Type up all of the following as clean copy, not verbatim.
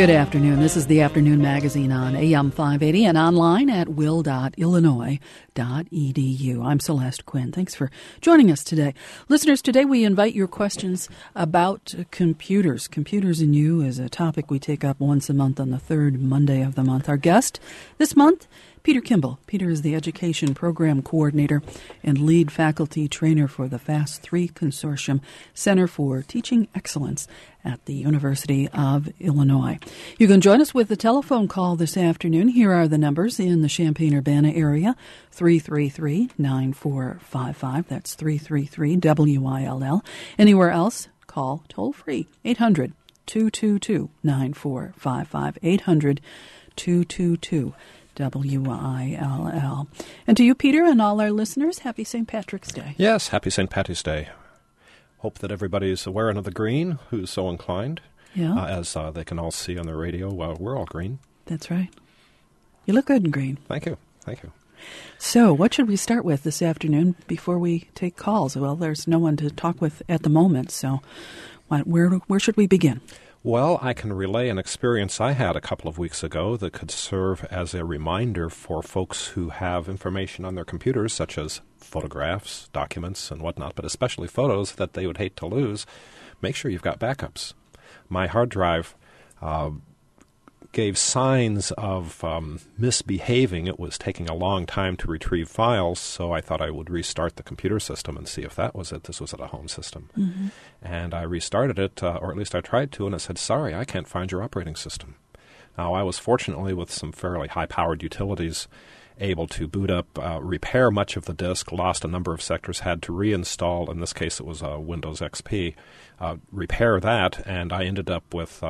Good afternoon. This is the Afternoon Magazine on AM 580 and online at will.illinois.edu. I'm Celeste Quinn. Thanks for joining us today. Listeners, today we invite your questions about computers. Computers and You is a topic we take up once a month on the third Monday of the month. Our guest this month, Peter Kimball. Peter is the Education Program Coordinator and Lead Faculty Trainer for the FAST-3 Consortium Center for Teaching Excellence at the University of Illinois. You can join us with a telephone call this afternoon. Here are the numbers in the Champaign-Urbana area, 333-9455. That's 333-WILL. Anywhere else, call toll-free, 800-222-9455, 800-222-WILL. And to you, Peter, and all our listeners, happy St. Patrick's Day. Yes, happy St. Patty's Day. Hope that everybody's wearing of the green who's so inclined, as they can all see on the radio. We're all green. That's right. You look good in green. Thank you. Thank you. So what should we start with this afternoon before we take calls? Well, there's no one to talk with at the moment, so where should we begin? Well, I can relay an experience I had a couple of weeks ago that could serve as a reminder for folks who have information on their computers, such as photographs, documents, and whatnot, but especially photos that they would hate to lose. Make sure you've got backups. My hard drive gave signs of misbehaving. It was taking a long time to retrieve files, so I thought I would restart the computer system and see if that was it. This was at a home system. Mm-hmm. And I restarted it, or at least I tried to, and it said, sorry, I can't find your operating system. Now, I was fortunately, with some fairly high-powered utilities, able to boot up, repair much of the disk, lost a number of sectors, had to reinstall, in this case it was Windows XP, repair that, and I ended up with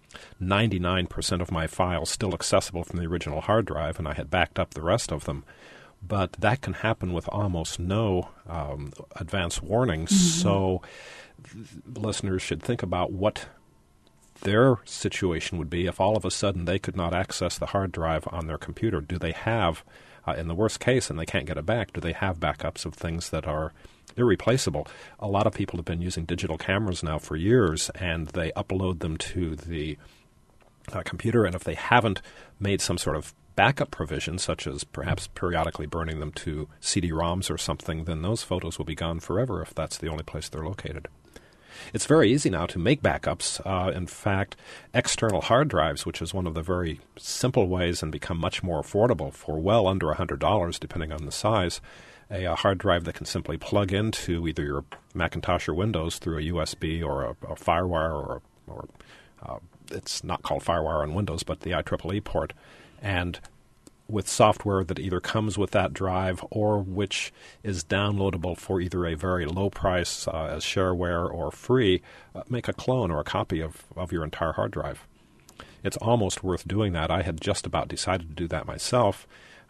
99% of my files still accessible from the original hard drive, and I had backed up the rest of them. But that can happen with almost no advance warning, so listeners should think about what their situation would be if all of a sudden they could not access the hard drive on their computer. Do they have, in the worst case, and they can't get it back, do they have backups of things that are irreplaceable? A lot of people have been using digital cameras now for years, and they upload them to the computer, and if they haven't made some sort of backup provision, such as perhaps periodically burning them to CD-ROMs or something, then those photos will be gone forever if that's the only place they're located. It's very easy now to make backups. In fact, external hard drives, which is one of the very simple ways and become much more affordable for well under $100, depending on the size, a hard drive that can simply plug into either your Macintosh or Windows through a USB or a FireWire or it's not called FireWire on Windows, but the IEEE port, and with software that either comes with that drive or which is downloadable for either a very low price as shareware or free, make a clone or a copy of your entire hard drive. It's almost worth doing that. I had just about decided to do that myself.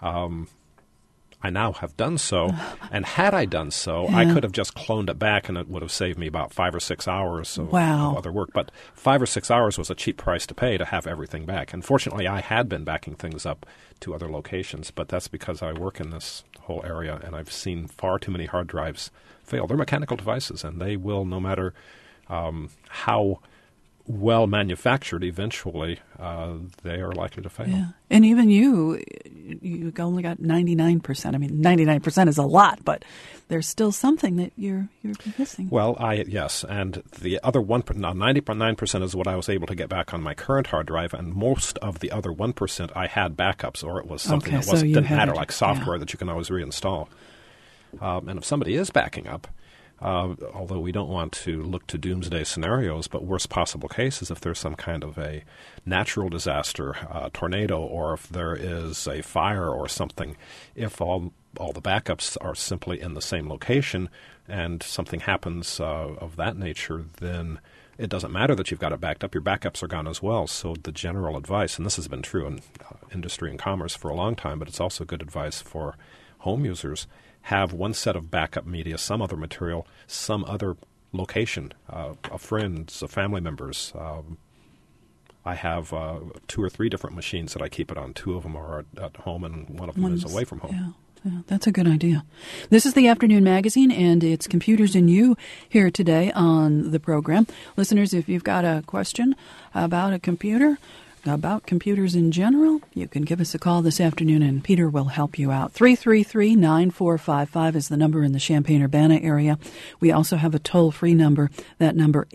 I now have done so, and had I done so, I could have just cloned it back, and it would have saved me about 5 or 6 hours of other work. But 5 or 6 hours was a cheap price to pay to have everything back. And fortunately, I had been backing things up to other locations, but that's because I work in this whole area, and I've seen far too many hard drives fail. They're mechanical devices, and they will, no matter how well manufactured, eventually they are likely to fail. Yeah. And even you only got 99%. I mean, 99% is a lot, but there's still something that you're missing. Well, yes, and the other 99% is what I was able to get back on my current hard drive, and most of the other 1% I had backups, or it was something that didn't matter, like software that you can always reinstall. And if somebody is backing up, although we don't want to look to doomsday scenarios, but worst possible cases, if there's some kind of a natural disaster, tornado, or if there is a fire or something, if all the backups are simply in the same location and something happens of that nature, then it doesn't matter that you've got it backed up. Your backups are gone as well. So the general advice, and this has been true in industry and commerce for a long time, but it's also good advice for home users, have one set of backup media, some other material, some other location, a friend's, a family member's. I have 2 or 3 different machines that I keep it on. 2 of them are at home, and one of them is away from home. Yeah, that's a good idea. This is the Afternoon Magazine, and it's Computers and You here today on the program. Listeners, if you've got a question about a computer, about computers in general, you can give us a call this afternoon and Peter will help you out. 333-9455 is the number in the Champaign-Urbana area. We also have a toll-free number, that number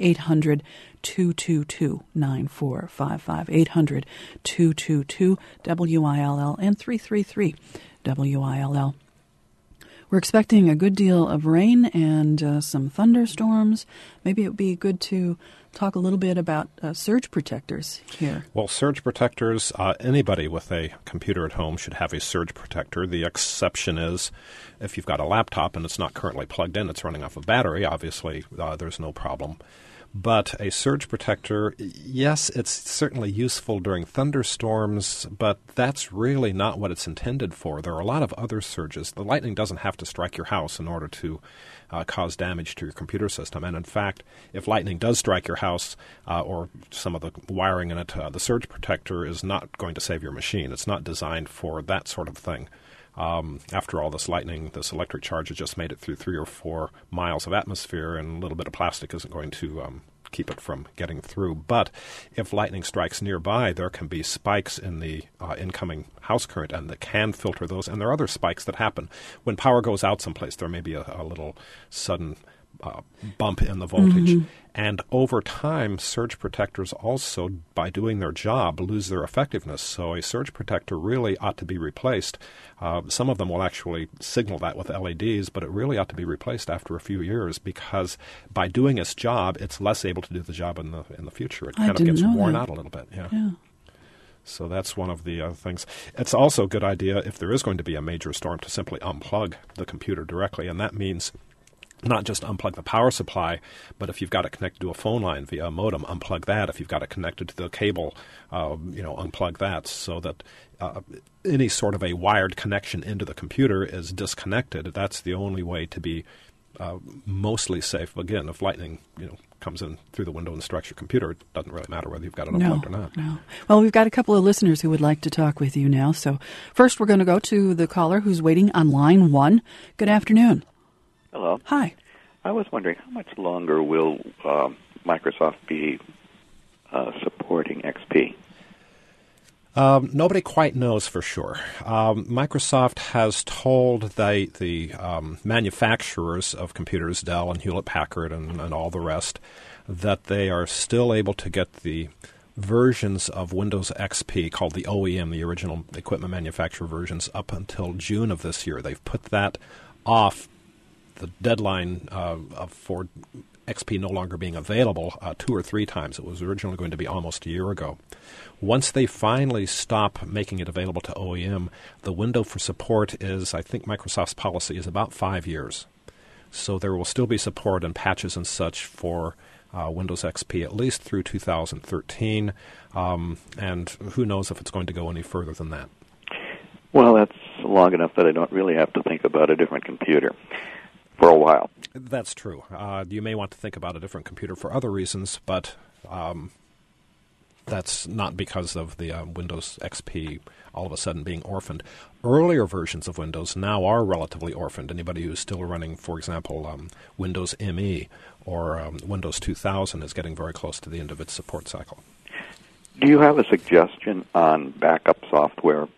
800-222-9455, 800-222-WILL, and 333-WILL. We're expecting a good deal of rain and some thunderstorms. Maybe it would be good to talk a little bit about surge protectors here. Well, surge protectors, anybody with a computer at home should have a surge protector. The exception is if you've got a laptop and it's not currently plugged in, it's running off a battery, obviously there's no problem. But a surge protector, yes, it's certainly useful during thunderstorms, but that's really not what it's intended for. There are a lot of other surges. The lightning doesn't have to strike your house in order to cause damage to your computer system. And in fact, if lightning does strike your house or some of the wiring in it, the surge protector is not going to save your machine. It's not designed for that sort of thing. After all, this lightning, this electric charge has just made it through 3 or 4 miles of atmosphere, and a little bit of plastic isn't going to keep it from getting through. But if lightning strikes nearby, there can be spikes in the incoming house current, and that can filter those. And there are other spikes that happen. When power goes out someplace, there may be a little sudden bump in the voltage. Mm-hmm. And over time, surge protectors also, by doing their job, lose their effectiveness. So a surge protector really ought to be replaced. Some of them will actually signal that with LEDs, but it really ought to be replaced after a few years because by doing its job, it's less able to do the job in the future. It kind of gets worn out a little bit. Yeah. So that's one of the things. It's also a good idea if there is going to be a major storm to simply unplug the computer directly, and that means not just unplug the power supply, but if you've got it connected to a phone line via a modem, unplug that. If you've got it connected to the cable, unplug that so that any sort of a wired connection into the computer is disconnected. That's the only way to be mostly safe. Again, if lightning, comes in through the window and strikes your computer, it doesn't really matter whether you've got it unplugged or not. No. Well, we've got a couple of listeners who would like to talk with you now. So first we're going to go to the caller who's waiting on line 1. Good afternoon. Hello. Hi. I was wondering, how much longer will Microsoft be supporting XP? Nobody quite knows for sure. Microsoft has told the manufacturers of computers, Dell and Hewlett-Packard and all the rest, that they are still able to get the versions of Windows XP called the OEM, the original equipment manufacturer versions, up until June of this year. They've put that off the deadline for XP no longer being available 2 or 3 times. It was originally going to be almost a year ago. Once they finally stop making it available to OEM, the window for support is, I think Microsoft's policy is about 5 years. So there will still be support and patches and such for Windows XP at least through 2013, and who knows if it's going to go any further than that. Well, that's long enough that I don't really have to think about a different computer for a while. That's true. You may want to think about a different computer for other reasons, but that's not because of the Windows XP all of a sudden being orphaned. Earlier versions of Windows now are relatively orphaned. Anybody who's still running, for example, Windows ME or Windows 2000 is getting very close to the end of its support cycle. Do you have a suggestion on backup software?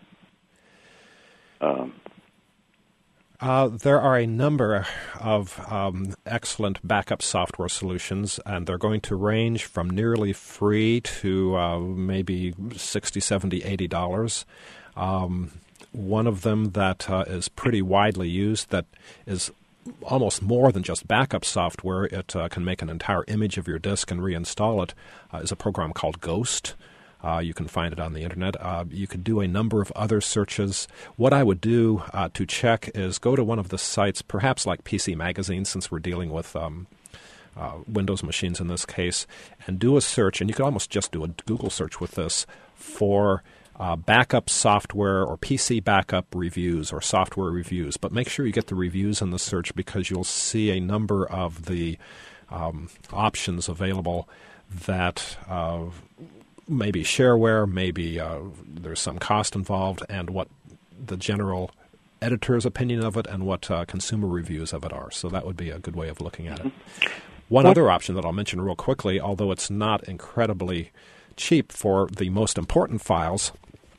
There are a number of excellent backup software solutions, and they're going to range from nearly free to maybe $60, $70, $80. One of them that is pretty widely used that is almost more than just backup software. It can make an entire image of your disk and reinstall it, is a program called Ghost. You can find it on the Internet. You could do a number of other searches. What I would do to check is go to one of the sites, perhaps like PC Magazine, since we're dealing with Windows machines in this case, and do a search. And you could almost just do a Google search with this for backup software or PC backup reviews or software reviews. But make sure you get the reviews in the search because you'll see a number of the options available that maybe shareware, maybe there's some cost involved, and what the general editor's opinion of it and what consumer reviews of it are. So that would be a good way of looking at it. One other option that I'll mention real quickly, although it's not incredibly cheap for the most important files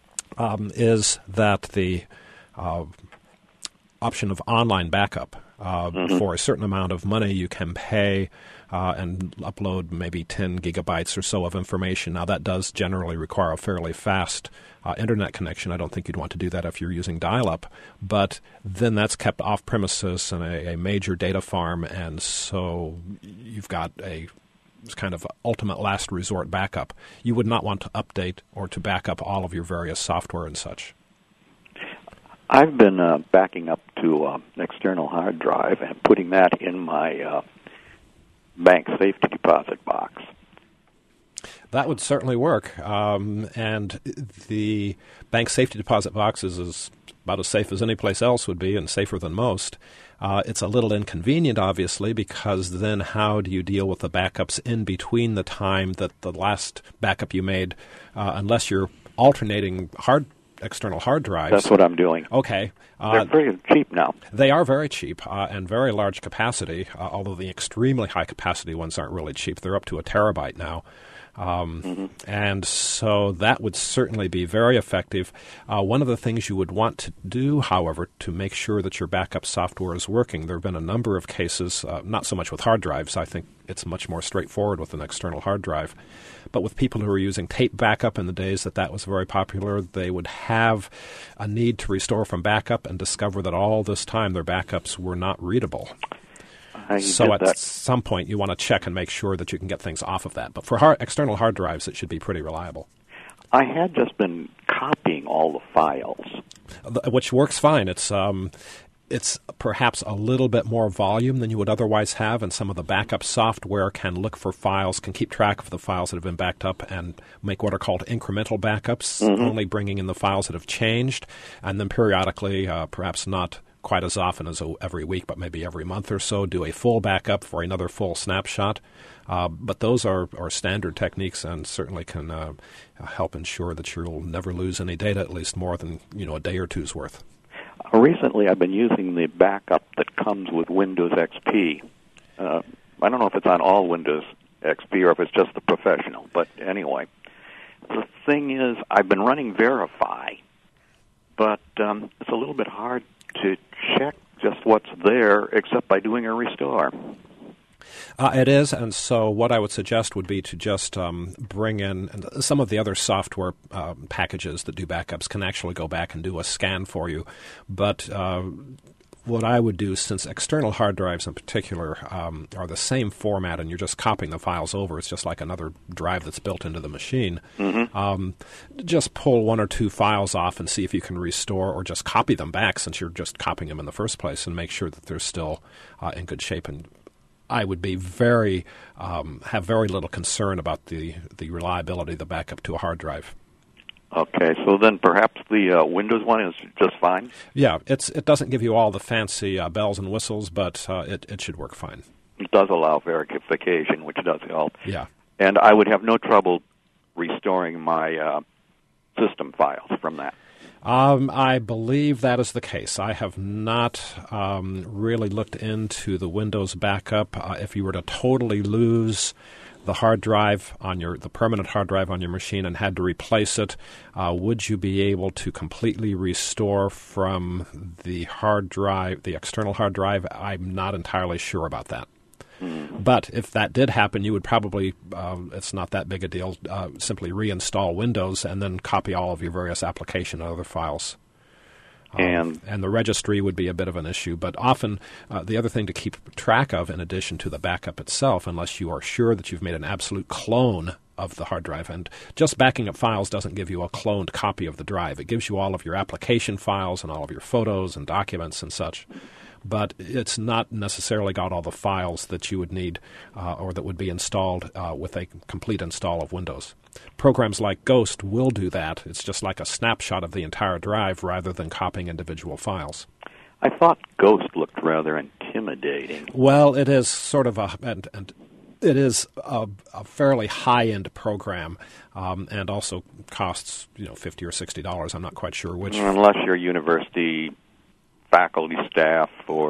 is that the option of online backup. For a certain amount of money, you can pay and upload maybe 10 gigabytes or so of information. Now, that does generally require a fairly fast internet connection. I don't think you'd want to do that if you're using dial-up. But then that's kept off premises in a major data farm, and so you've got a kind of ultimate last resort backup. You would not want to update or to back up all of your various software and such. I've been backing up to an external hard drive and putting that in my bank safety deposit box. That would certainly work. And the bank safety deposit box is about as safe as any place else would be and safer than most. It's a little inconvenient, obviously, because then how do you deal with the backups in between the time that the last backup you made, unless you're alternating external hard drives? That's what I'm doing. Okay. They're pretty cheap now. They are very cheap and very large capacity, although the extremely high capacity ones aren't really cheap. They're up to a terabyte now. And so that would certainly be very effective. One of the things you would want to do, however, to make sure that your backup software is working, there have been a number of cases, not so much with hard drives. I think it's much more straightforward with an external hard drive. But with people who were using tape backup in the days that was very popular, they would have a need to restore from backup and discover that all this time their backups were not readable. So at some point, you want to check and make sure that you can get things off of that. But for external hard drives, it should be pretty reliable. I had just been copying all the files. Which works fine. It's perhaps a little bit more volume than you would otherwise have, and some of the backup software can look for files, can keep track of the files that have been backed up and make what are called incremental backups, only bringing in the files that have changed, and then periodically, perhaps not quite as often as every week, but maybe every month or so, do a full backup for another full snapshot. But those are standard techniques and certainly can help ensure that you'll never lose any data, at least more than a day or two's worth. Recently, I've been using the backup that comes with Windows XP. I don't know if it's on all Windows XP or if it's just the professional, but anyway. The thing is, I've been running Verify, but it's a little bit hard to check just what's there except by doing a restore. It is, and so what I would suggest would be to just bring in some of the other software packages that do backups can actually go back and do a scan for you. But what I would do, since external hard drives in particular are the same format and you're just copying the files over, it's just like another drive that's built into the machine, just pull one or two files off and see if you can restore or just copy them back since you're just copying them in the first place and make sure that they're still in good shape. And I would be have very little concern about the reliability of the backup to a hard drive. Okay, so then perhaps the Windows one is just fine? Yeah, it doesn't give you all the fancy bells and whistles, but it should work fine. It does allow verification, which does help. Yeah. And I would have no trouble restoring my system files from that. I believe that is the case. I have not really looked into the Windows backup. If you were to totally lose the hard drive the permanent hard drive on your machine and had to replace it, would you be able to completely restore from the hard drive, the external hard drive? I'm not entirely sure about that. But if that did happen, you would probably, it's not that big a deal, simply reinstall Windows and then copy all of your various application and other files. And the registry would be a bit of an issue. But often the other thing to keep track of, in addition to the backup itself, unless you are sure that you've made an absolute clone of the hard drive, and just backing up files doesn't give you a cloned copy of the drive. It gives you all of your application files and all of your photos and documents and such. But it's not necessarily got all the files that you would need or that would be installed with a complete install of Windows. Programs like Ghost will do that. It's just like a snapshot of the entire drive rather than copying individual files. I thought Ghost looked rather intimidating. Well, it is sort of it is a fairly high-end program, and also costs $50 or $60. I'm not quite sure which. Unless you're university faculty, staff, or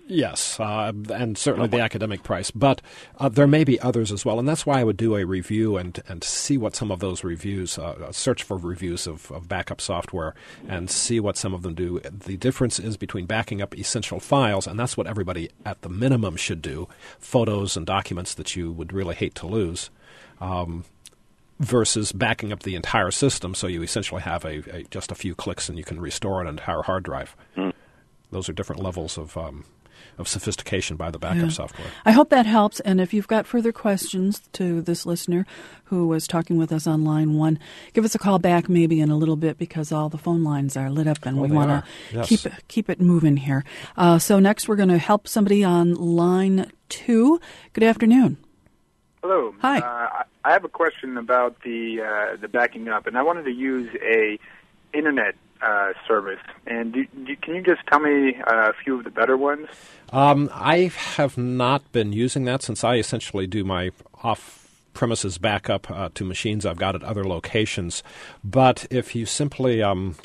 Yes, and certainly the academic price, but there may be others as well, and that's why I would do a review and see what some of those reviews, search for reviews of backup software and see what some of them do. The difference is between backing up essential files, and that's what everybody at the minimum should do, photos and documents that you would really hate to lose, versus backing up the entire system so you essentially have just a few clicks and you can restore an entire hard drive. Those are different levels of sophistication by the backup software. I hope that helps. And if you've got further questions to this listener who was talking with us on line 1, give us a call back maybe in a little bit because all the phone lines are lit up and we want to keep it moving here. So next we're going to help somebody on line 2. Good afternoon. Hello. Hi. I have a question about the backing up, and I wanted to use a internet service. And can you just tell me a few of the better ones? I have not been using that since I essentially do my off-premises backup to machines I've got at other locations. But if you simply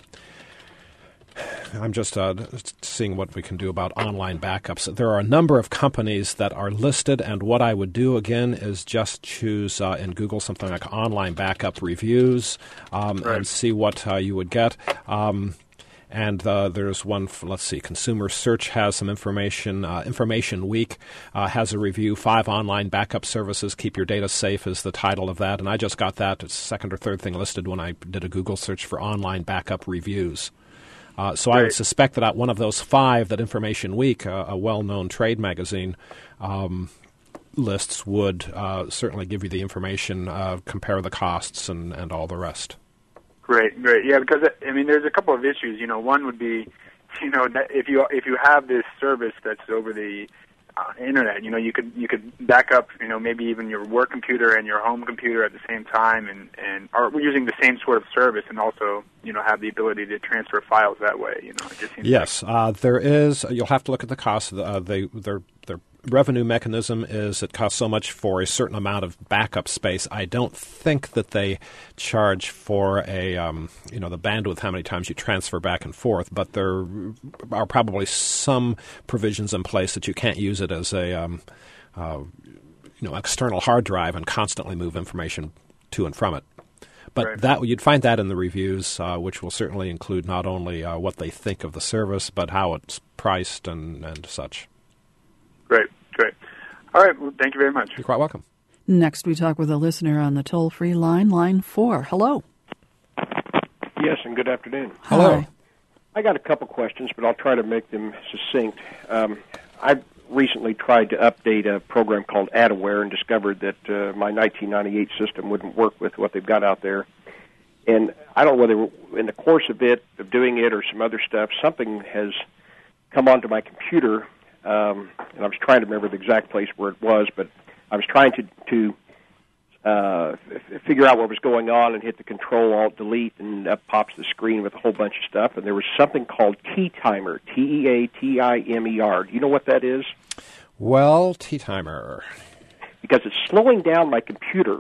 I'm just seeing what we can do about online backups. There are a number of companies that are listed, and what I would do, again, is just choose in Google something like online backup reviews and see what you would get. And there's one, let's see, Consumer Search has some information. Information Week has a review. 5 online backup services. Keep your data safe is the title of that. And I just got that. It's the second or third thing listed when I did a Google search for online backup reviews. So I would suspect that one of those 5 that Information Week, a well-known trade magazine, lists would certainly give you the information, compare the costs, and all the rest. Great. Yeah, because there's a couple of issues. One would be, that if you have this service that's over the internet, you could back up, maybe even your work computer and your home computer at the same time, and are using the same sort of service, and also have the ability to transfer files that way. It just seems yes, there is. You'll have to look at the cost. Their revenue mechanism is it costs so much for a certain amount of backup space. I don't think that they charge for a the bandwidth, how many times you transfer back and forth, but there are probably some provisions in place that you can't use it as a external hard drive and constantly move information to and from it. But that you'd find that in the reviews, which will certainly include not only what they think of the service, but how it's priced and such. Great. All right. Well, thank you very much. You're quite welcome. Next, we talk with a listener on the toll-free line, line 4. Hello. Yes, and good afternoon. Hello. Hi. I got a couple questions, but I'll try to make them succinct. I recently tried to update a program called AdAware and discovered that my 1998 system wouldn't work with what they've got out there. And I don't know whether in the course of doing it or some other stuff, something has come onto my computer. And I was trying to remember the exact place where it was, but I was trying to figure out what was going on and hit the Control-Alt-Delete, and up pops the screen with a whole bunch of stuff. And there was something called T-Timer, T-E-A-T-I-M-E-R. Do you know what that is? Well, T-Timer. Because it's slowing down my computer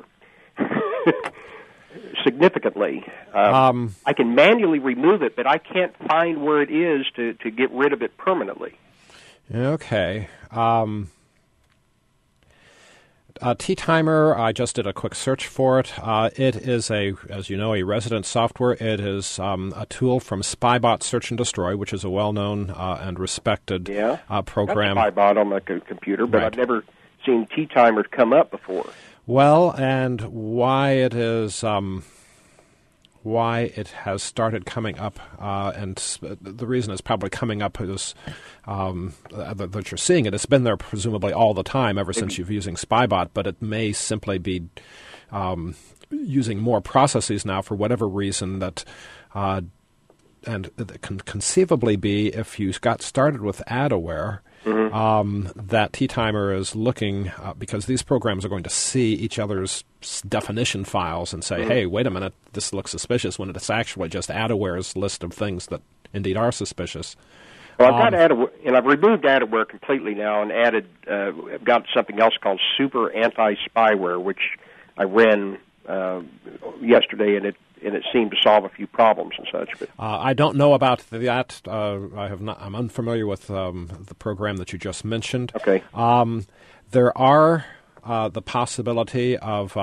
significantly. I can manually remove it, but I can't find where it is to get rid of it permanently. Okay. T-Timer, I just did a quick search for it. It is, as you know, a resident software. It is a tool from Spybot Search and Destroy, which is a well-known and respected program. I've got Spybot on my computer, but I've never seen T-Timer come up before. Well, and why it is... why it has started coming up, and the reason it's probably coming up is that you're seeing it. It's been there presumably all the time ever since you've using Spybot, but it may simply be using more processes now for whatever reason that, and it can conceivably be if you got started with AdAware, that T-Timer is looking, because these programs are going to see each other's definition files and say, hey, wait a minute, this looks suspicious, when it's actually just AdAware's list of things that indeed are suspicious. Well, I've got AdAware, and I've removed AdAware completely now and added, I've got something else called Super Anti-Spyware, which I ran yesterday, and it seemed to solve a few problems and such. But I don't know about that. I have not. I'm unfamiliar with the program that you just mentioned. Okay. There are the possibility of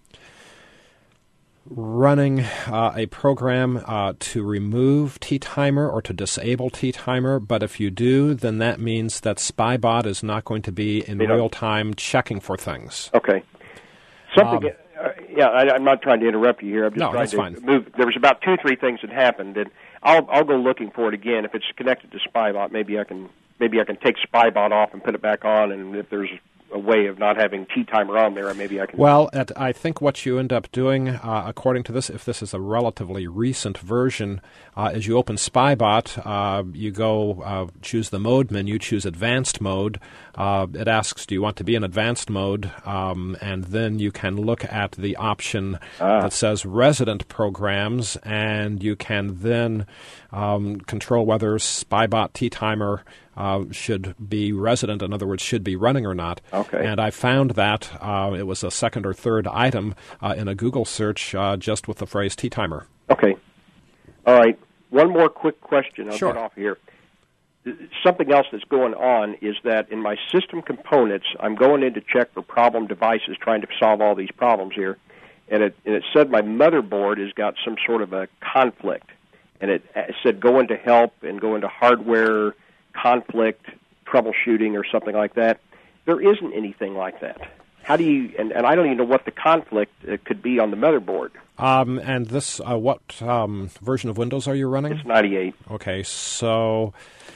running a program to remove T-Timer or to disable T-Timer, but if you do, then that means that Spybot is not going to be in real time checking for things. Okay. Something. I'm not trying to interrupt you here. I'm just trying to move. There was about 2 or 3 things that happened, and I'll go looking for it again. If it's connected to Spybot, maybe I can take Spybot off and put it back on, and if there's a way of not having T-Timer on there, maybe I can... Well, I think what you end up doing, according to this, if this is a relatively recent version, is you open Spybot, you go choose the mode menu, choose Advanced Mode. It asks, do you want to be in Advanced Mode? And then you can look at the option that says Resident Programs, and you can then control whether Spybot T-Timer should be resident, in other words, should be running or not. Okay. And I found that it was a second or third item in a Google search just with the phrase T-Timer. Okay. All right. One more quick question. I'll Sure. get off here. Something else that's going on is that in my system components, I'm going in to check for problem devices, trying to solve all these problems here, and it said my motherboard has got some sort of a conflict, and it said go into help and go into hardware conflict troubleshooting or something like that. There isn't anything like that. How do you, and I don't even know what the conflict could be on the motherboard. And this, what version of Windows are you running? It's 98. Okay, so,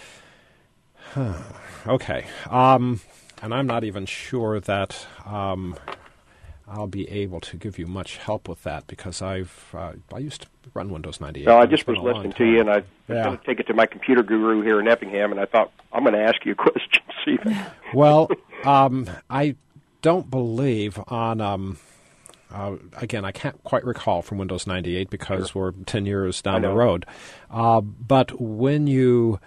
okay. And I'm not even sure that I'll be able to give you much help with that because I used to run Windows 98. Well, I just was listening to you, and I was going to take it to my computer guru here in Effingham, and I thought, I'm going to ask you a question. See if Well, I don't believe on... again, I can't quite recall from Windows 98 because we're 10 years down the road. But when you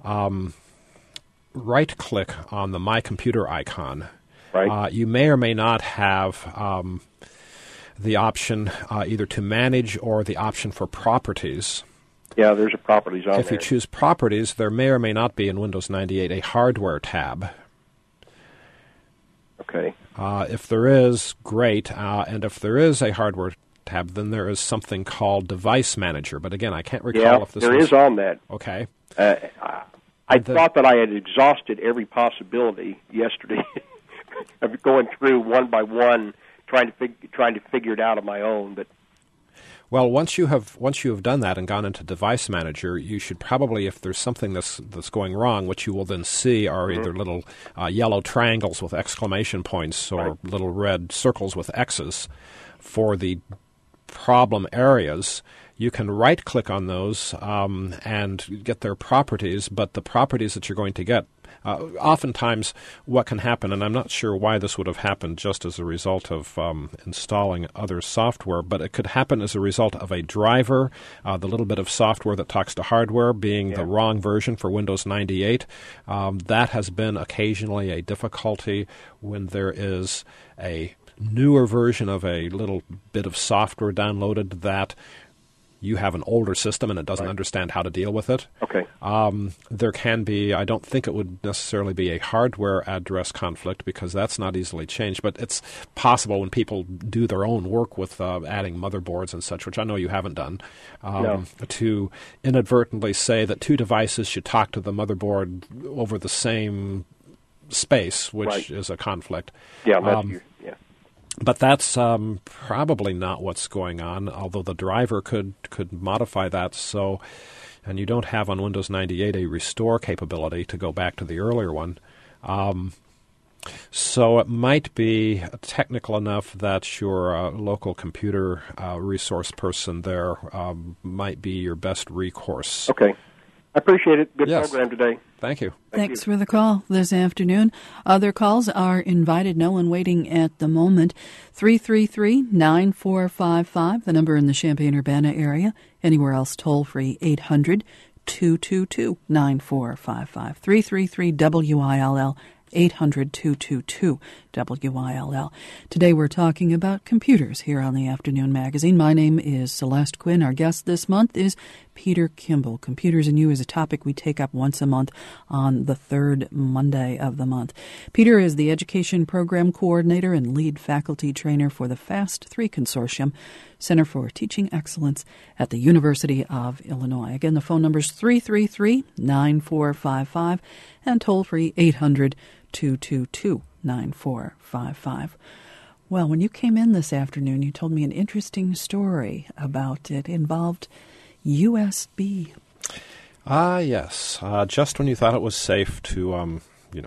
right-click on the My Computer icon, right. You may or may not have the option either to manage or the option for properties. Yeah, there's a properties on If there. you choose properties, there may or may not be in Windows 98 a hardware tab. Okay. If there is, great. And if there is a hardware tab, then there is something called Device Manager. But again, I can't recall if this there is on that. Okay. I thought that I had exhausted every possibility yesterday. I'm going through one by one, trying to figure it out on my own. But well, once you have done that and gone into Device Manager, you should probably, if there's something that's going wrong, what you will then see are either little yellow triangles with exclamation points or little red circles with X's for the problem areas. You can right-click on those and get their properties, but the properties that you're going to get, oftentimes what can happen, and I'm not sure why this would have happened just as a result of installing other software, but it could happen as a result of a driver, the little bit of software that talks to hardware being the wrong version for Windows 98. That has been occasionally a difficulty when there is a newer version of a little bit of software downloaded that you have an older system and it doesn't understand how to deal with it. Okay. There can be, I don't think it would necessarily be a hardware address conflict because that's not easily changed, but it's possible when people do their own work with adding motherboards and such, which I know you haven't done, to inadvertently say that two devices should talk to the motherboard over the same space, which is a conflict. Yeah, that's But that's probably not what's going on, although the driver could modify that. So, and you don't have on Windows 98 a restore capability to go back to the earlier one. So it might be technical enough that your local computer resource person there might be your best recourse. Okay. I appreciate it. Good program today. Thank you. Thanks for the call this afternoon. Other calls are invited. No one waiting at the moment. 333-9455, the number in the Champaign-Urbana area. Anywhere else, toll-free, 800-222-9455. 333-WILL 800-222-WILL. Today we're talking about computers here on the Afternoon Magazine. My name is Celeste Quinn. Our guest this month is Peter Kimball. Computers and You is a topic we take up once a month on the third Monday of the month. Peter is the Education Program Coordinator and Lead Faculty Trainer for the FAST-3 Consortium, Center for Teaching Excellence at the University of Illinois. Again, the phone number is 333-9455 and toll-free 800-222-9455. Well, when you came in this afternoon, you told me an interesting story about it. It involved USB. Yes. Just when you thought it was safe to,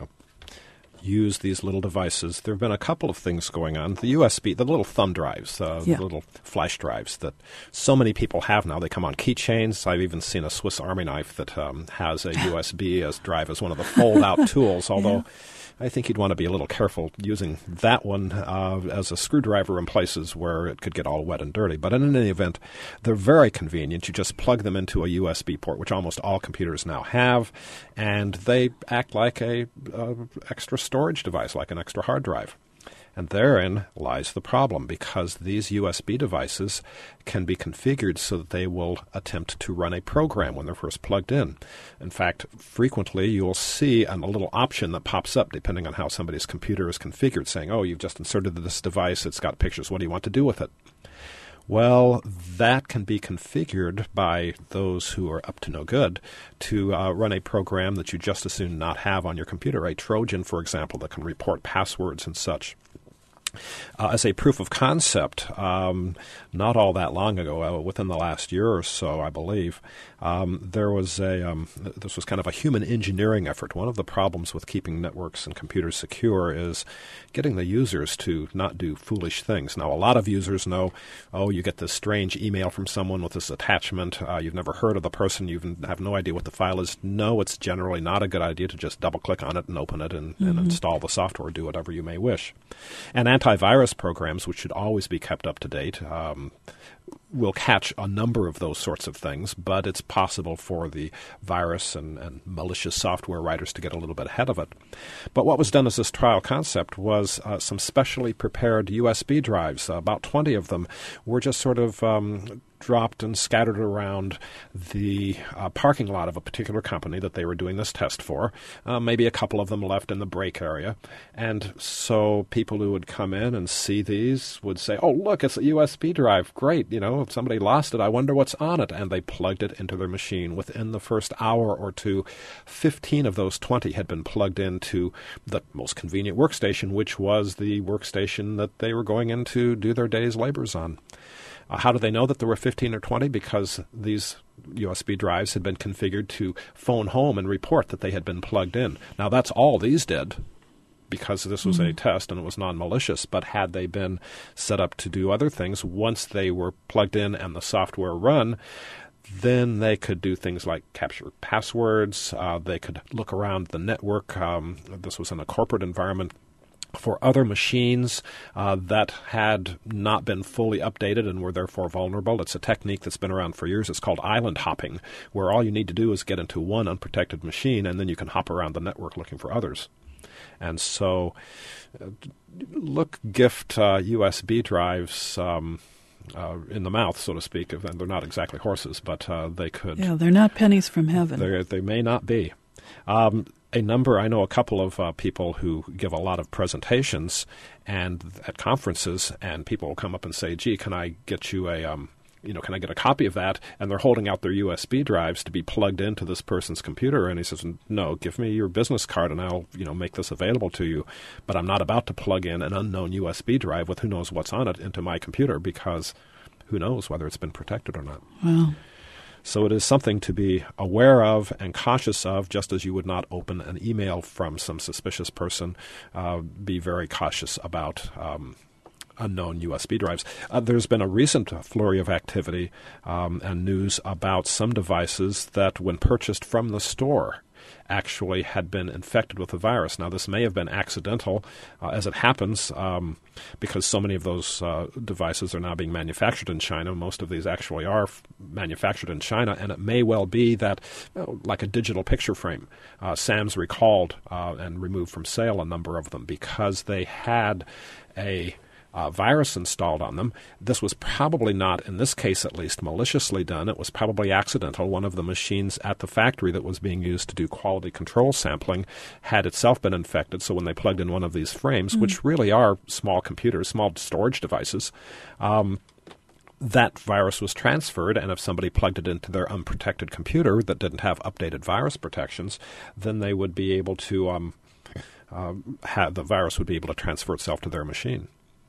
use these little devices, there have been a couple of things going on. The USB, the little thumb drives, the little flash drives that so many people have now. They come on keychains. I've even seen a Swiss Army knife that has a USB as drive as one of the fold-out tools, although I think you'd want to be a little careful using that one as a screwdriver in places where it could get all wet and dirty. But in any event, they're very convenient. You just plug them into a USB port, which almost all computers now have, and they act like a extra storage device, like an extra hard drive. And therein lies the problem, because these USB devices can be configured so that they will attempt to run a program when they're first plugged in. In fact, frequently you'll see a little option that pops up depending on how somebody's computer is configured, saying, oh, you've just inserted this device, it's got pictures, what do you want to do with it? Well, that can be configured by those who are up to no good to run a program that you just as soon not have on your computer, a Trojan, for example, that can report passwords and such. As a proof of concept, not all that long ago, within the last year or so, I believe, there was this was kind of a human engineering effort. One of the problems with keeping networks and computers secure is getting the users to not do foolish things. Now, a lot of users know, you get this strange email from someone with this attachment. You've never heard of the person. You have no idea what the file is. No, it's generally not a good idea to just double-click on it and open it and install the software, do whatever you may wish. And antivirus programs, which should always be kept up to date, will catch a number of those sorts of things, but it's possible for the virus and malicious software writers to get a little bit ahead of it. But what was done as this trial concept was some specially prepared USB drives. About 20 of them were just sort of dropped and scattered around the parking lot of a particular company that they were doing this test for. Maybe a couple of them left in the break area. And so people who would come in and see these would say, oh, look, it's a USB drive. Great. If somebody lost it, I wonder what's on it. And they plugged it into their machine. Within the first hour or two, 15 of those 20 had been plugged into the most convenient workstation, which was the workstation that they were going in to do their day's labors on. How do they know that there were 15 or 20? Because these USB drives had been configured to phone home and report that they had been plugged in. Now, that's all these did, because this was a test and it was non-malicious. But had they been set up to do other things, once they were plugged in and the software run, then they could do things like capture passwords. They could look around the network. This was in a corporate environment, for other machines that had not been fully updated and were therefore vulnerable. It's a technique that's been around for years. It's called island hopping, where all you need to do is get into one unprotected machine, and then you can hop around the network looking for others. And so gift USB drives in the mouth, so to speak. And they're not exactly horses, but they could. Yeah, they're not pennies from heaven. They may not be. I know a couple of people who give a lot of presentations and at conferences, and people will come up and say, gee, can I get you can I get a copy of that? And they're holding out their USB drives to be plugged into this person's computer. And he says, no, give me your business card and I'll, make this available to you. But I'm not about to plug in an unknown USB drive with who knows what's on it into my computer, because who knows whether it's been protected or not. Wow. So it is something to be aware of and cautious of, just as you would not open an email from some suspicious person. Be very cautious about unknown USB drives. There's been a recent flurry of activity and news about some devices that, when purchased from the store, actually had been infected with the virus. Now, this may have been accidental, as it happens, because so many of those devices are now being manufactured in China. Most of these actually are manufactured in China, and it may well be that, like a digital picture frame, Sam's recalled and removed from sale a number of them because they had a virus installed on them. This was probably not, in this case at least, maliciously done. It was probably accidental. One of the machines at the factory that was being used to do quality control sampling had itself been infected, so when they plugged in one of these frames, which really are small computers, small storage devices, that virus was transferred, and if somebody plugged it into their unprotected computer that didn't have updated virus protections, then they would be able to the virus would be able to transfer itself to their machine.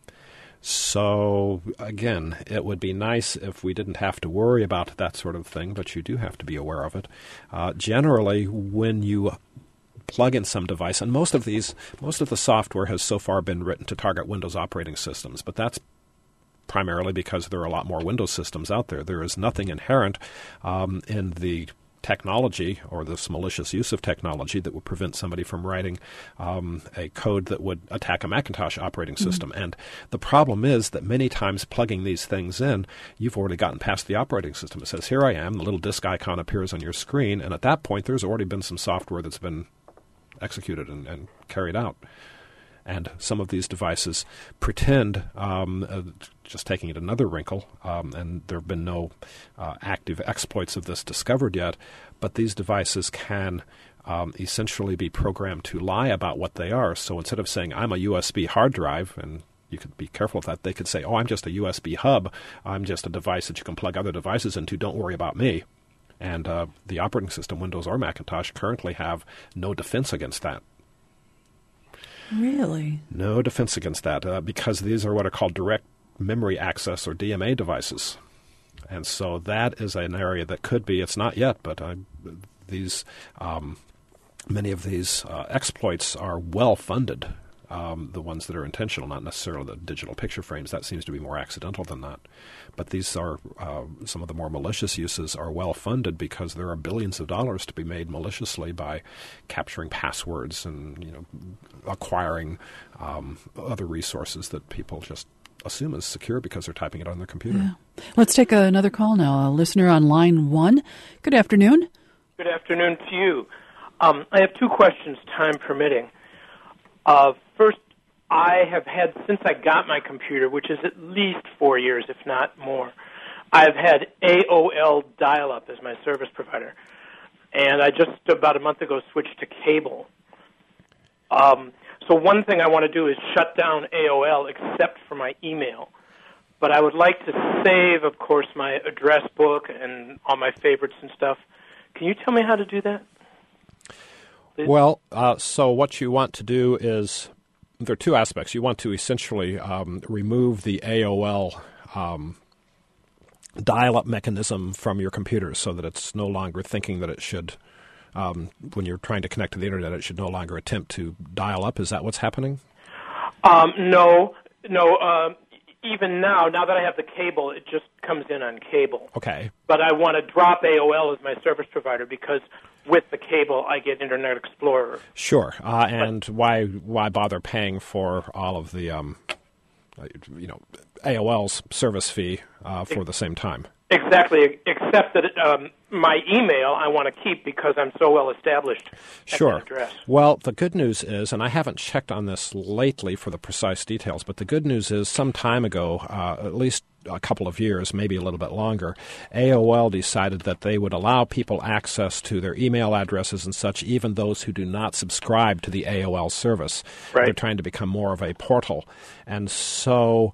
So, again, it would be nice if we didn't have to worry about that sort of thing, but you do have to be aware of it. Generally, when you plug in some device, and most of the software has so far been written to target Windows operating systems, but that's primarily because there are a lot more Windows systems out there. There is nothing inherent in the technology or this malicious use of technology that would prevent somebody from writing a code that would attack a Macintosh operating system. And the problem is that many times plugging these things in, you've already gotten past the operating system. It says, here I am, the little disk icon appears on your screen, and at that point there's already been some software that's been executed and carried out. And some of these devices pretend, just taking it another wrinkle, and there have been no active exploits of this discovered yet, but these devices can essentially be programmed to lie about what they are. So instead of saying, I'm a USB hard drive, and you could be careful with that, they could say, oh, I'm just a USB hub. I'm just a device that you can plug other devices into. Don't worry about me. And the operating system, Windows or Macintosh, currently have no defense against that. Really? No defense against that, because these are what are called direct memory access or DMA devices. And so that is an area that could be, it's not yet, but many of these exploits are well funded. The ones that are intentional, not necessarily the digital picture frames. That seems to be more accidental than that. But these are some of the more malicious uses are well funded because there are billions of dollars to be made maliciously by capturing passwords and acquiring other resources that people just assume is secure because they're typing it on their computer. Yeah. Let's take another call now. A listener on line 1. Good afternoon. Good afternoon to you. I have two questions, time permitting. First, I have had, since I got my computer, which is at least 4 years, if not more, I've had AOL dial-up as my service provider. And I just about a month ago switched to cable. So one thing I want to do is shut down AOL except for my email. But I would like to save, of course, my address book and all my favorites and stuff. Can you tell me how to do that? Well, so what you want to do is, there are two aspects. You want to essentially remove the AOL dial-up mechanism from your computer so that it's no longer thinking that it should, when you're trying to connect to the Internet, it should no longer attempt to dial up. Is that what's happening? No. Even now that I have the cable, it just comes in on cable. Okay. But I want to drop AOL as my service provider because with the cable, I get Internet Explorer. Sure. And why bother paying for all of the, AOL's service fee for the same time? Exactly, except that my email I want to keep because I'm so well established at that address. Well, the good news is, and I haven't checked on this lately for the precise details, but the good news is some time ago, at least a couple of years, maybe a little bit longer, AOL decided that they would allow people access to their email addresses and such, even those who do not subscribe to the AOL service. Right. They're trying to become more of a portal. And so...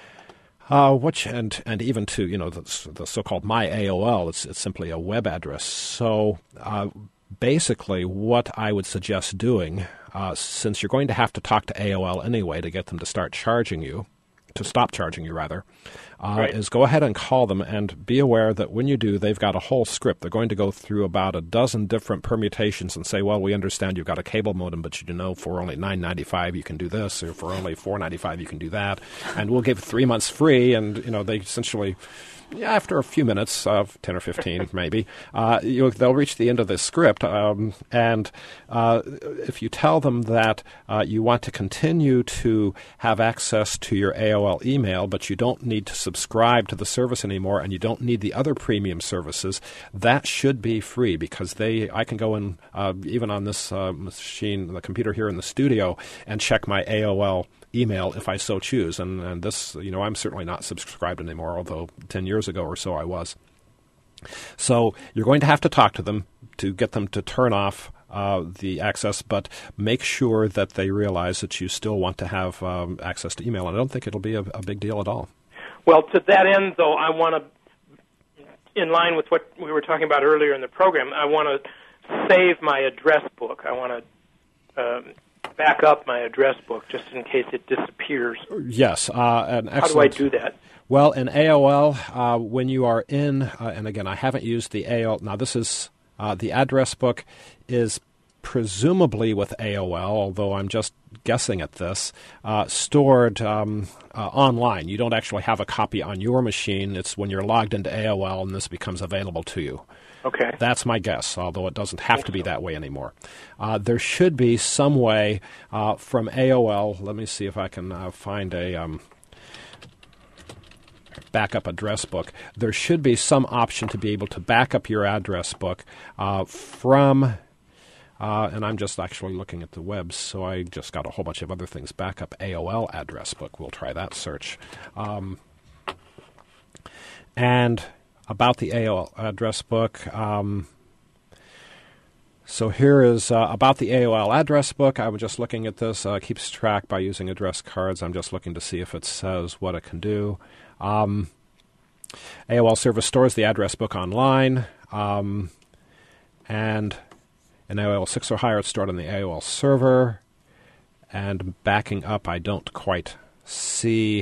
and even to the so-called My AOL, it's simply a web address. So basically, what I would suggest doing, since you're going to have to talk to AOL anyway to get them to stop charging you, is go ahead and call them, and be aware that when you do, they've got a whole script. They're going to go through about a dozen different permutations and say, well, we understand you've got a cable modem, but you know for only $9.95 you can do this, or for only $4.95 you can do that, and we'll give 3 months free. And they essentially, after a few minutes, 10 or 15 maybe, they'll reach the end of this script. And if you tell them that you want to continue to have access to your AOL email, but you don't need to subscribe to the service anymore, and you don't need the other premium services, that should be free, because I can go in, even on this machine, the computer here in the studio, and check my AOL email if I so choose. And this, I'm certainly not subscribed anymore, although 10 years ago or so I was. So you're going to have to talk to them to get them to turn off the access, but make sure that they realize that you still want to have access to email. And I don't think it'll be a big deal at all. Well, to that end, though, I want to, in line with what we were talking about earlier in the program, I want to save my address book. I want to back up my address book just in case it disappears. Yes. An excellent. How do I do that? Well, in AOL, when you are in, and again, I haven't used the AOL. Now, this is the address book is presumably with AOL, although I'm just guessing at this, stored online. You don't actually have a copy on your machine. It's when you're logged into AOL and this becomes available to you. Okay. That's my guess, although it doesn't have to be that way anymore. There should be some way from AOL. Let me see if I can find a backup address book. There should be some option to be able to back up your address book from, and I'm just actually looking at the web, so I just got a whole bunch of other things. Backup AOL address book. We'll try that search. And about the AOL address book. So here is about the AOL address book. I was just looking at this. Keeps track by using address cards. I'm just looking to see if it says what it can do. AOL service stores the address book online, and in AOL 6 or higher, it's stored on the AOL server. And backing up, I don't quite see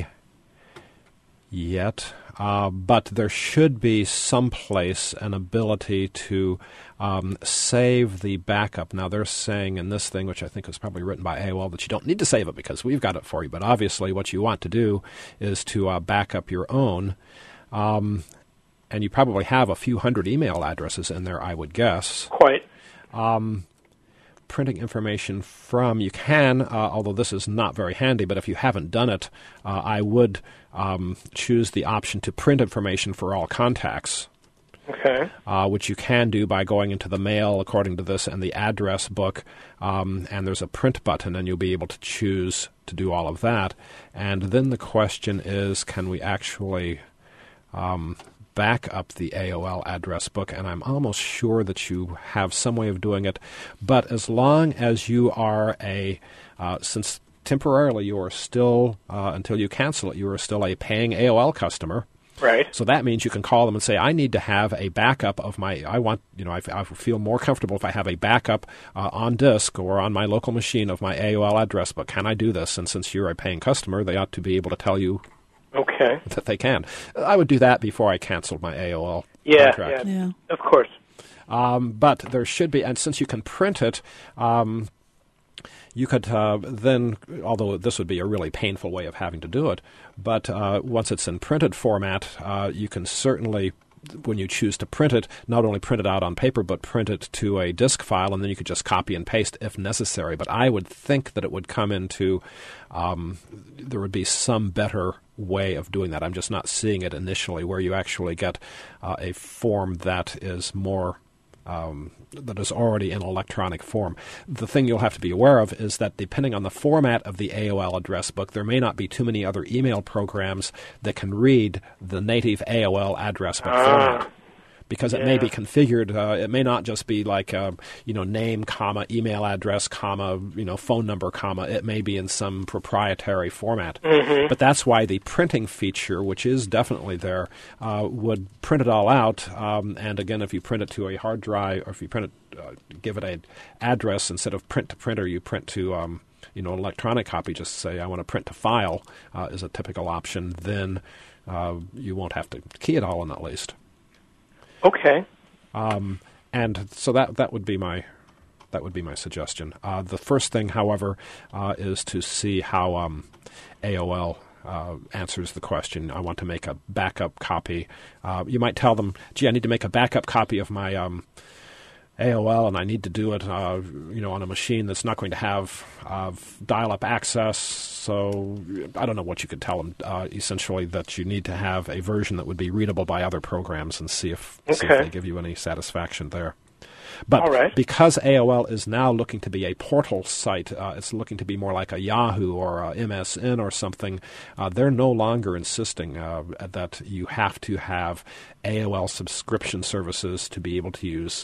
yet. But there should be someplace an ability to save the backup. Now, they're saying in this thing, which I think was probably written by AOL, that you don't need to save it because we've got it for you. But obviously what you want to do is to back up your own. And you probably have a few hundred email addresses in there, I would guess. Quite. Printing information from, you can, although this is not very handy, but if you haven't done it, I would choose the option to print information for all contacts. Okay. Which you can do by going into the mail, according to this, and the address book, and there's a print button, and you'll be able to choose to do all of that. And then the question is, can we actually back up the AOL address book? And I'm almost sure that you have some way of doing it. But as long as you are since temporarily you are still, until you cancel it, you are still a paying AOL customer. Right. So that means you can call them and say, I need to have a backup of my, I feel more comfortable if I have a backup on disk or on my local machine of my AOL address book. Can I do this? And since you're a paying customer, they ought to be able to tell you that they can. I would do that before I canceled my AOL contract. Yeah, of course. But there should be, and since you can print it, you could then, although this would be a really painful way of having to do it, but once it's in printed format, you can certainly, when you choose to print it, not only print it out on paper, but print it to a disk file, and then you could just copy and paste if necessary. But I would think that it would come into, there would be some better way of doing that. I'm just not seeing it initially, where you actually get a form that is more that is already in electronic form. The thing you'll have to be aware of is that depending on the format of the AOL address book, there may not be too many other email programs that can read the native AOL address book format. Because it may be configured, it may not just be like, name, comma, email address, comma, phone number, comma. It may be in some proprietary format. Mm-hmm. But that's why the printing feature, which is definitely there, would print it all out. And again, if you print it to a hard drive, or if you print it, give it an address instead of print to printer, you print to electronic copy, just say I want to print to file is a typical option. Then you won't have to key it all in, at least. Okay. And so that would be my suggestion. The first thing, however, is to see how AOL answers the question. I want to make a backup copy. You might tell them, gee, I need to make a backup copy of my AOL, and I need to do it on a machine that's not going to have dial-up access. So I don't know what you could tell them. Essentially, that you need to have a version that would be readable by other programs, and see if they give you any satisfaction there. But because AOL is now looking to be a portal site, it's looking to be more like a Yahoo or a MSN or something, they're no longer insisting that you have to have AOL subscription services to be able to use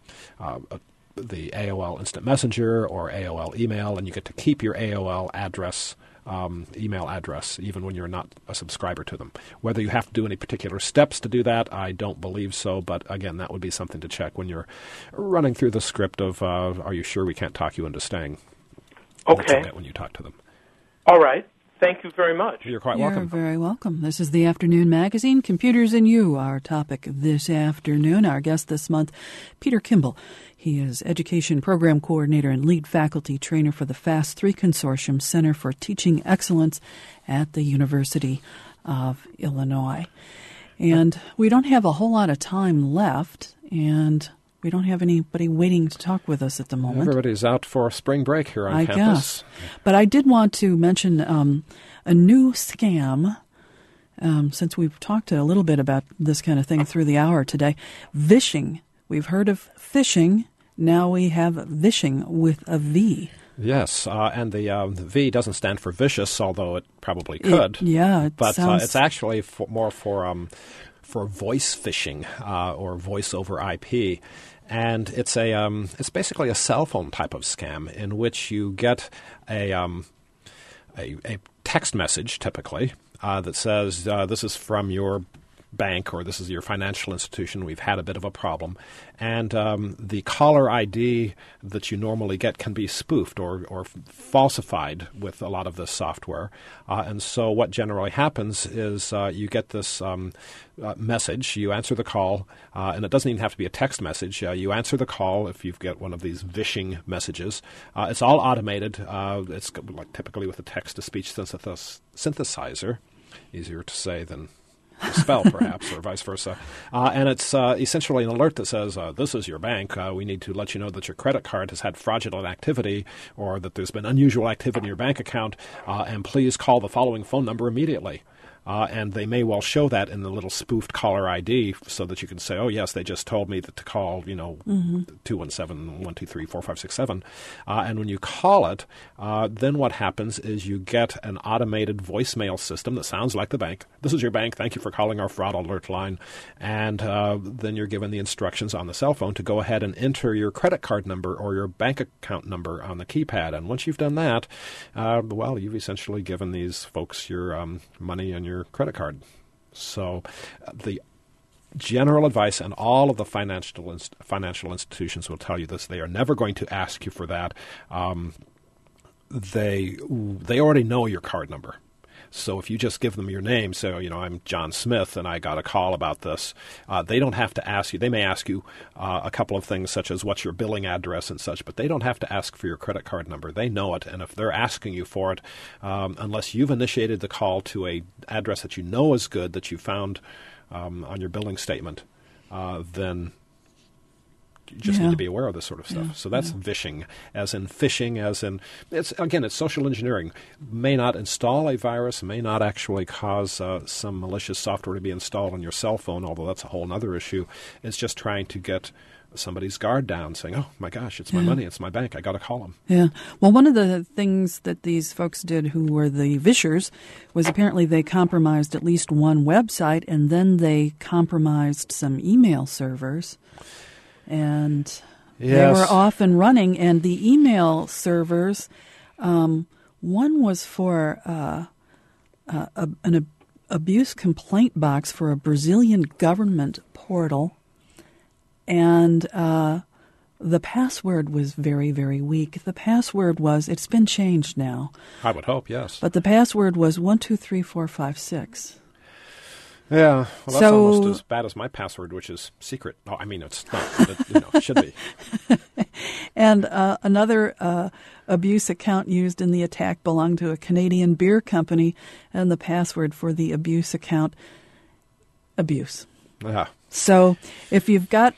the AOL Instant Messenger or AOL email, and you get to keep your AOL address, email address, even when you're not a subscriber to them. Whether you have to do any particular steps to do that, I don't believe so, but again, that would be something to check when you're running through the script of, are you sure we can't talk you into staying? Okay. When you talk to them. All right. Thank you very much. You're quite welcome. You're very welcome. This is the Afternoon Magazine, Computers and You, our topic this afternoon. Our guest this month, Peter Kimball. He is Education Program Coordinator and Lead Faculty Trainer for the FAST-3 Consortium Center for Teaching Excellence at the University of Illinois. And we don't have a whole lot of time left, and we don't have anybody waiting to talk with us at the moment. Everybody's out for spring break here on campus. Guess. But I did want to mention a new scam, since we've talked a little bit about this kind of thing through the hour today. Vishing. We've heard of phishing. Now we have vishing with a V. Yes, and the V doesn't stand for vicious, although it probably could. But it's actually more for voice phishing or voice over IP. And it's basically a cell phone type of scam in which you get a text message, typically, that says, this is from your bank or this is your financial institution. We've had a bit of a problem. And the caller ID that you normally get can be spoofed or falsified with a lot of this software. And so what generally happens is you get this message, you answer the call, and it doesn't even have to be a text message. You answer the call if you get one of these vishing messages. It's all automated. It's like typically with a text-to-speech synthesizer, easier to say than to spell, perhaps, or vice versa. And it's essentially an alert that says, this is your bank. We need to let you know that your credit card has had fraudulent activity or that there's been unusual activity in your bank account, and please call the following phone number immediately. And they may well show that in the little spoofed caller ID so that you can say, oh, yes, they just told me that to call, 217-123-4567. And when you call it, then what happens is you get an automated voicemail system that sounds like the bank. This is your bank. Thank you for calling our fraud alert line. And then you're given the instructions on the cell phone to go ahead and enter your credit card number or your bank account number on the keypad. And once you've done that, you've essentially given these folks your money and your credit card. So the general advice, and all of the financial institutions will tell you this, they are never going to ask you for that. They already know your card number. So if you just give them your name, so, I'm John Smith and I got a call about this, they don't have to ask you. They may ask you a couple of things such as what's your billing address and such, but they don't have to ask for your credit card number. They know it, and if they're asking you for it, unless you've initiated the call to a address that you know is good, that you found on your billing statement, then you just need to be aware of this sort of stuff. So that's vishing, as in phishing, as in it's social engineering. May not install a virus, may not actually cause some malicious software to be installed on your cell phone, although that's a whole other issue. It's just trying to get somebody's guard down, saying, oh, my gosh, it's my money, it's my bank, I got to call them. Yeah. Well, one of the things that these folks did who were the vishers was apparently they compromised at least one website, and then they compromised some email servers. And they were off and running, and the email servers, one was for an abuse complaint box for a Brazilian government portal, and the password was very, very weak. The password was, it's been changed now, I would hope, yes. but the password was 123456. Yeah, well, that's So- almost as bad as my password, which is secret. Oh, I mean, it's not, but it should be. And another abuse account used in the attack belonged to a Canadian beer company, and the password for the abuse account, abuse. Yeah. So if you've got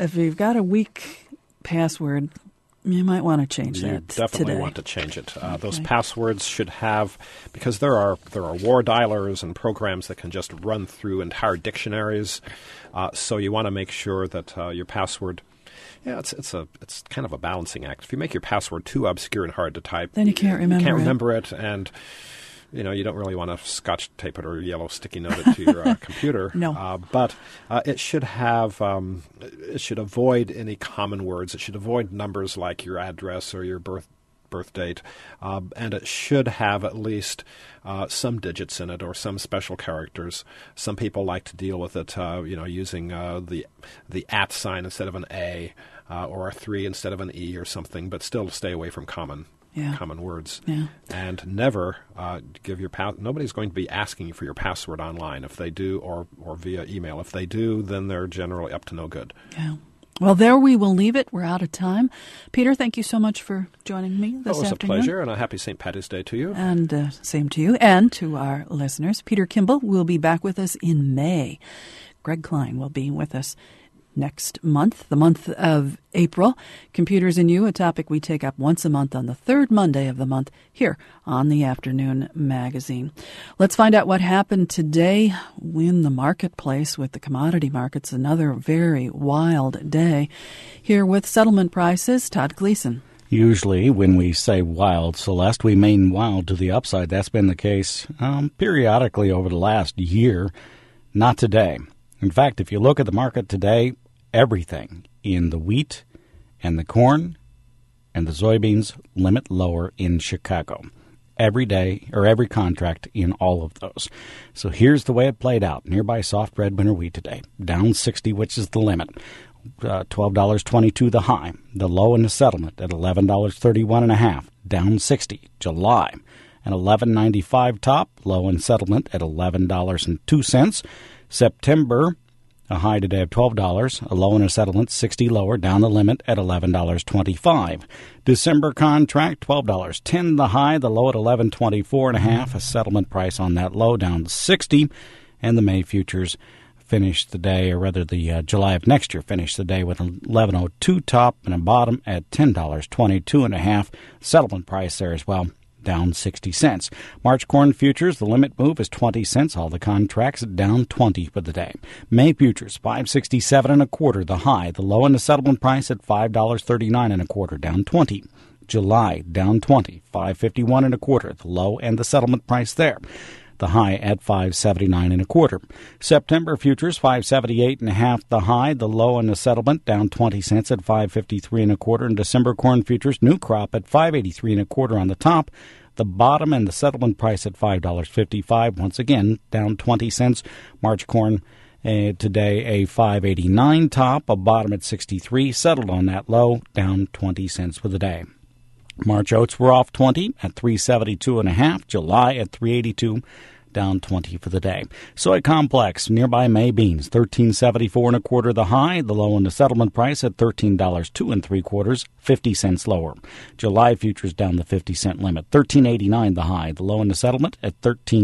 a weak password, you might want to change You that definitely today. want to change it. Those passwords should have, because there are war dialers and programs that can just run through entire dictionaries. So you want to make sure that your password. Yeah, it's kind of a balancing act. If you make your password too obscure and hard to type, Then you can't remember it. and you don't really want to Scotch tape it or yellow sticky note it to your computer. No. But it should have. It should avoid any common words. It should avoid numbers like your address or your birth date, and it should have at least some digits in it or some special characters. Some people like to deal with it, using the @ sign instead of an A, or a 3 instead of an E or something. But still, stay away from common words. Yeah. And never give your nobody's going to be asking you for your password online. If they do, or via email. If they do, then they're generally up to no good. Yeah. Well, there we will leave it. We're out of time. Peter, thank you so much for joining me this It was afternoon. a pleasure, and a happy St. Patty's Day to you. And same to you and to our listeners. Peter Kimball will be back with us in May. Greg Klein will be with us next month, the month of April. Computers and You, a topic we take up once a month on the third Monday of the month here on the Afternoon Magazine. Let's find out what happened today in the marketplace with the commodity markets. Another very wild day. Here with settlement prices, Todd Gleason. Usually when we say wild, Celeste, we mean wild to the upside. That's been the case periodically over the last year. Not today. In fact, if you look at the market today, everything in the wheat and the corn and the soybeans limit lower in Chicago. Every day, or every contract in all of those. So here's the way it played out. Nearby soft red winter wheat today, down 60, which is the limit. $12.22 the high. The low in the settlement at $11.31.5, down 60. July, an $11.95 top, low in settlement at $11.02. September, a high today of $12, a low in a settlement, 60 lower, down the limit at $11.25. December contract, $12.10 the high, the low at $11.24.5, a settlement price on that low, down 60. And the May futures finished the day, or rather the July of next year finished the day with an $11.02 top and a bottom at $10.22.5. Settlement price there as well, down 60 cents. March corn futures, the limit move is 20 cents. All the contracts down 20 for the day. May futures, $5.6725 the high. The low in the settlement price at $5.3925, down 20. July, down 20. $5.5125 the low and the settlement price there. The high at $5.7925. September futures, $5.78.5 the high. The low in the settlement, down 20 cents at $5.5325. And December corn futures, new crop at $5.8325 on the top. The bottom and the settlement price at $5.55. Once again, down 20 cents. March corn today a $5.89 top, a bottom at 63. Settled on that low, down 20 cents for the day. March oats were off 20 at $3.72.5. July at $3.82, down 20 for the day. Soy complex, nearby May beans, $13.7425 the high. The low in the settlement price at $13.0275, 50 cents lower. July futures down the 50-cent limit, $13.89 the high. The low in the settlement at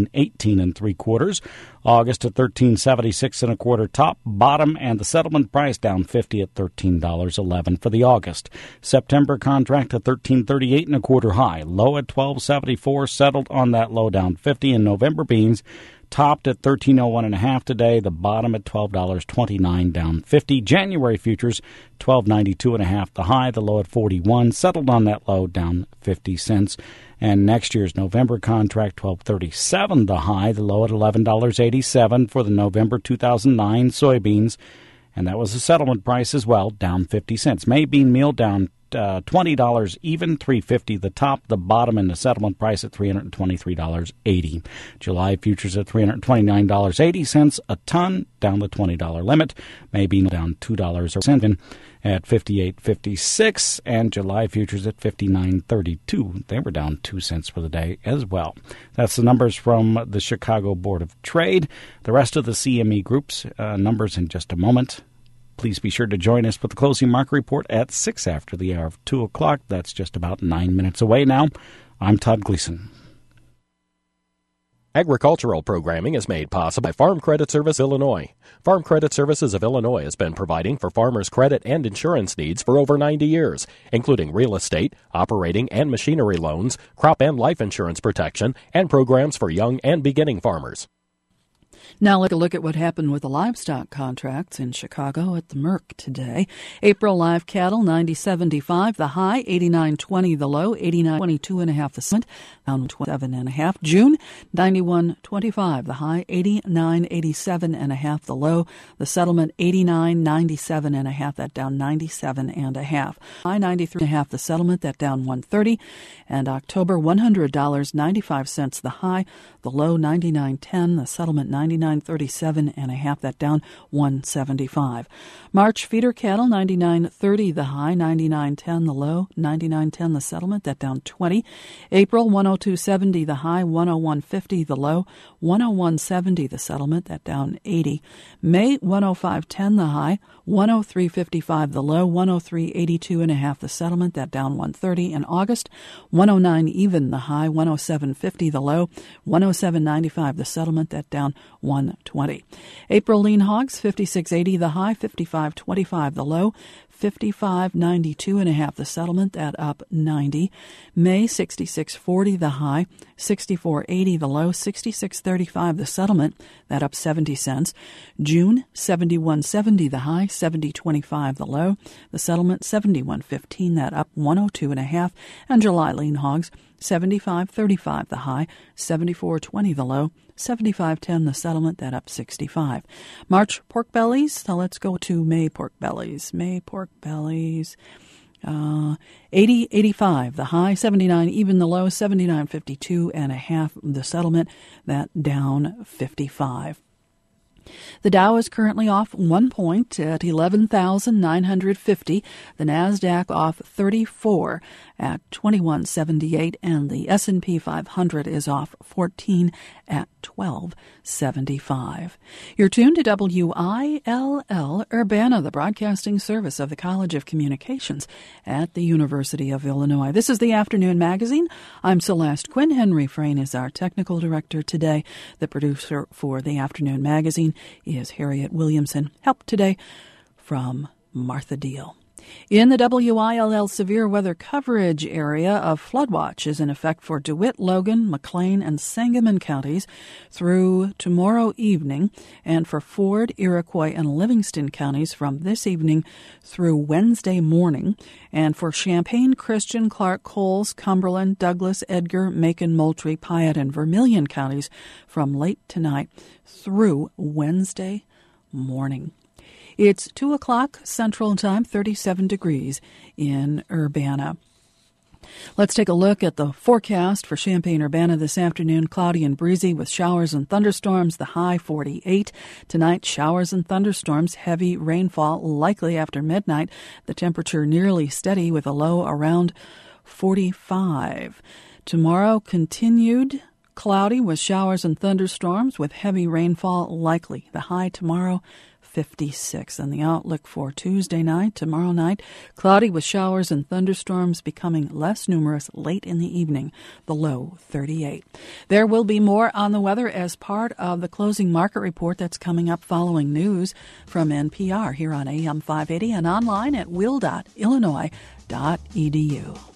$13.1875. August at $13.7625 top, bottom, and the settlement price down 50 at $13.11 for the August. September contract at $13.3825 high, low at $12.74, settled on that low, down 50. In November beans topped at $13.01.5 today, the bottom at $12.29, down 50. January futures $12.92.5 the high, the low at 41, settled on that low, down 50 cents. And next year's November contract, $12.37 the high, the low at $11.87 for the November 2009 soybeans. And that was the settlement price as well, down 50 cents. May bean meal down $20 even, $350 the top, the bottom, and the settlement price at $323.80. July futures at $329.80 a ton, down the $20 limit, maybe down $2 or cent at $58.56, and July futures at $59.32. They were down 2 cents for the day as well. That's the numbers from the Chicago Board of Trade. The rest of the CME Group's numbers in just a moment. Please be sure to join us for the closing market report at 6 after the hour of 2 o'clock. That's just about 9 minutes away now. I'm Todd Gleason. Agricultural programming is made possible by Farm Credit Service Illinois. Farm Credit Services of Illinois has been providing for farmers' credit and insurance needs for over 90 years, including real estate, operating and machinery loans, crop and life insurance protection, and programs for young and beginning farmers. Now let's look at what happened with the livestock contracts in Chicago at the Merc today. April live cattle, 90.75 the high, 89.20 the low, 89.22.5 the settlement, down 27.5. June, 91.25 the high, 89.87.5 the low, the settlement 89.97.5, that down 97.5. High 93.5 the settlement, that down 130. And October, $100.95 the high, the low 99.10, the settlement 99.37.5, that down 175. March feeder cattle, 99.30 the high, 99.10 the low, 99.10 the settlement, that down 20. April, 102.70 the high, 101.50 the low, 101.70 the settlement, that down 80. May, 105.10 the high, 103.55 the low, 103.82.5 the settlement, that down 130. In August, 109 even the high, 107.50 the low, 107.95 the settlement, that down 120. April lean hogs, 56.80 the high, 55.25 the low, 55.92.5 the settlement, that up 90. May, 66.40 the high, 64.80 the low, 66.35 the settlement, that up 70 cents. June, 71.70 the high, 70.25 the low, the settlement 71.15, that up 102.5. And July lean hogs, 75.35 the high, 74.20 the low, 75.10 the settlement, that up 65. March pork bellies. Now let's go to May pork bellies. May pork bellies. 80.85 the high, 79 even the low, 79.52.5 the settlement, that down 55. The Dow is currently off 1 point at 11,950. The Nasdaq off 34 at 2178, and the S&P 500 is off 14 at 1275. You're tuned to WILL Urbana, the broadcasting service of the College of Communications at the University of Illinois. This is the Afternoon Magazine. I'm Celeste Quinn. Henry Frayne is our technical director today. The producer for the Afternoon Magazine is Harriet Williamson. Help today from Martha Deal. In the WILL severe weather coverage area of flood watch is in effect for DeWitt, Logan, McLean, and Sangamon counties through tomorrow evening, and for Ford, Iroquois, and Livingston counties from this evening through Wednesday morning, and for Champaign, Christian, Clark, Coles, Cumberland, Douglas, Edgar, Macon, Moultrie, Piatt, and Vermilion counties from late tonight through Wednesday morning. It's 2 o'clock Central Time, 37 degrees in Urbana. Let's take a look at the forecast for Champaign-Urbana this afternoon. Cloudy and breezy with showers and thunderstorms, the high 48. Tonight, showers and thunderstorms, heavy rainfall likely after midnight. The temperature nearly steady with a low around 45. Tomorrow, continued cloudy with showers and thunderstorms with heavy rainfall likely. The high tomorrow, 56. And the outlook for Tuesday night, tomorrow night, cloudy with showers and thunderstorms becoming less numerous late in the evening, the low 38. There will be more on the weather as part of the closing market report that's coming up following news from NPR here on AM 580 and online at will.illinois.edu.